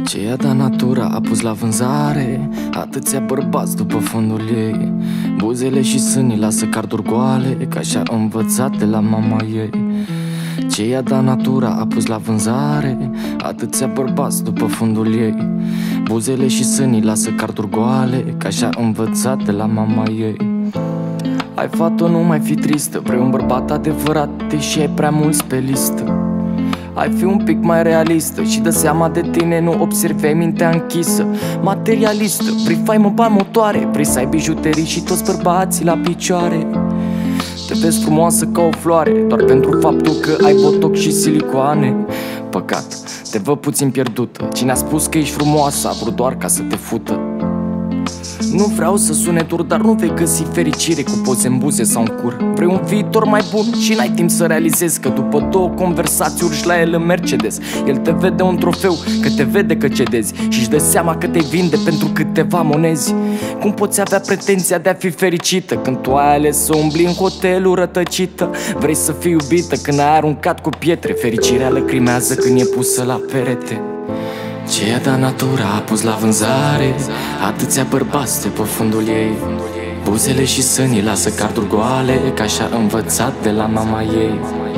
Ce i-a dat natura a pus la vânzare atâția bărbați după fundul ei. Buzele și sânii lasă carduri goale, că așa a învățat de la mama ei. Ce i-a dat natura a pus la vânzare atâția bărbați după fundul ei. Buzele și sânii lasă carduri goale, că așa a învățat de la mama ei. Ai fată, nu mai fi tristă, vrei un bărbat adevărat, deși ai prea mulți pe listă. Ai fi un pic mai realistă și dă seama de tine, nu observi, ai mintea închisă. Materialistă, vrei faimă, bani, motoare, vrei să ai bijuterii și toți bărbații la picioare. Te vezi frumoasă ca o floare, doar pentru faptul că ai botox și silicoane. Păcat, te văd puțin pierdută. Cine a spus că ești frumoasă a vrut doar ca să te fută. Nu vreau să sune dur, dar nu vei găsi fericire cu poze în buze sau în cur. Vrei un viitor mai bun și n-ai timp să realizezi că după două conversații urci la el în Mercedes. El te vede un trofeu, că te vede că cedezi și-și dă seama că te vinde pentru câteva monezi. Cum poți avea pretenția de a fi fericită când tu ai ales să umbli în hotelul rătăcită? Vrei să fii iubită când ai aruncat cu pietre, fericirea lăcrimează când e pusă la perete. Ce i-a dat natura a pus la vânzare atâția bărbați de pe fundul ei. Buzele și sânii lasă carduri goale, că așa a învățat de la mama ei.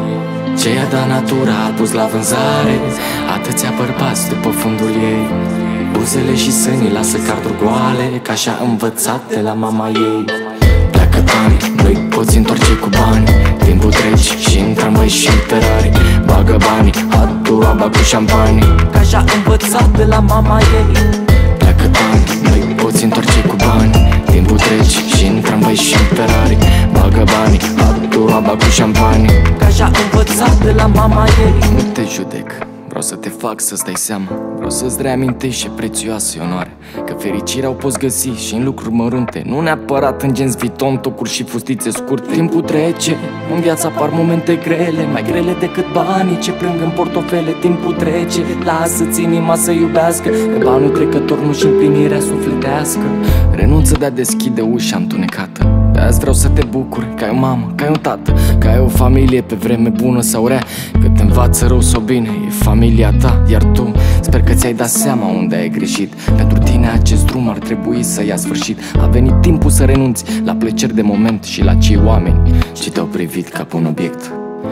Ce i-a dat natura a pus la vânzare atâția bărbați de pe fundul ei. Buzele și sânii lasă carduri goale, că așa a învățat de la mama ei. Pleacă bani, nu-i poți întoarce cu bani. Timpul trece și în tramvai și în Ferrari. Bagă banii, adu roaba cu șampanie, că așa a învățat de la mama ei. Pleacă bani, nu-i poți întoarce cu bani. Timpul trece și în tramvai și în Ferrari. Bagă banii, adu roaba cu șampanie, că așa a învățat de la mama ei. Nu te judec, vreau să te fac să-ți dai seama. Vreau să-ți reamintești ce prețioasă e onoare, că fericirea o poți găsi și în lucruri mărunte, nu neapărat în genți Vuitton, tocuri și fustițe scurte. Timpul trece, în viața apar momente grele, mai grele decât banii ce plâng în portofele. Timpul trece, lasă-ți inima să iubească, că banul trecător nu-și împlinirea sufletească. Renunță de a deschide ușa întunecată. Pe azi vreau să te bucuri, că ai o mamă, că ai un tată, că ai o familie pe vreme bună sau rea, că te învață rău sau bine, e familia ta. Iar tu, sper că ți-ai dat seama unde ai greșit. Pentru tine acest drum ar trebui să ia sfârșit. A venit timpul să renunți la plăceri de moment și la cei oameni ce te-au privit ca pe un obiect.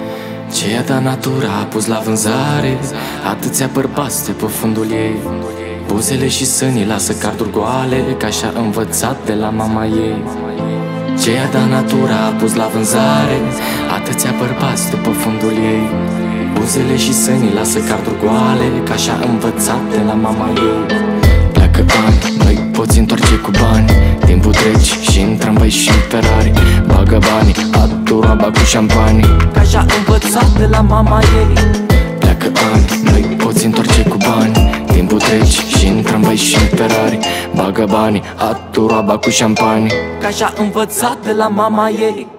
Ce i-a dat natura a pus la vânzare atâția bărbați de pe fundul ei. Buzele și sânii lasă carduri goale, că așa a învățat de la mama ei. Ce i-a dat natura a pus la vânzare atâția bărbați după fundul ei. Buzele și sânii lasă carduri goale, că așa a învățat de la mama ei. Pleacă bani, nu-i poți întoarce cu bani. Timpul trece și în tramvai și în Ferrari. Bagă banii, adu roaba cu șampanie, că așa a învățat de la mama ei. Pleacă bani, nu-i poți întoarce cu bani. Timpul trece și în tramvai și în Ferrari. Bagă banii, adu roaba cu șampanie, că așa a învățat de la mama ei.